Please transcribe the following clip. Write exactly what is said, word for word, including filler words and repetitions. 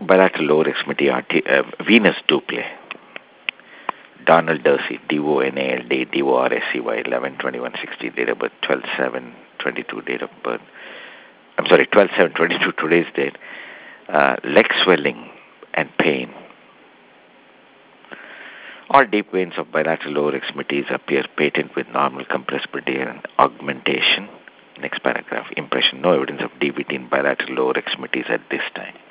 bilateral lower extremity artery, uh, venous Dupley. Donald Dursey, D O N A L D, D O R S E Y, eleven twenty-one sixty, date of birth, twelve seven twenty-two, date of birth. I'm sorry, twelve seven twenty-two, today's date. Uh, leg swelling and pain. All deep veins of bilateral lower extremities appear patent with normal compressibility and augmentation. Next paragraph, impression. No evidence of D V T in bilateral lower extremities at this time.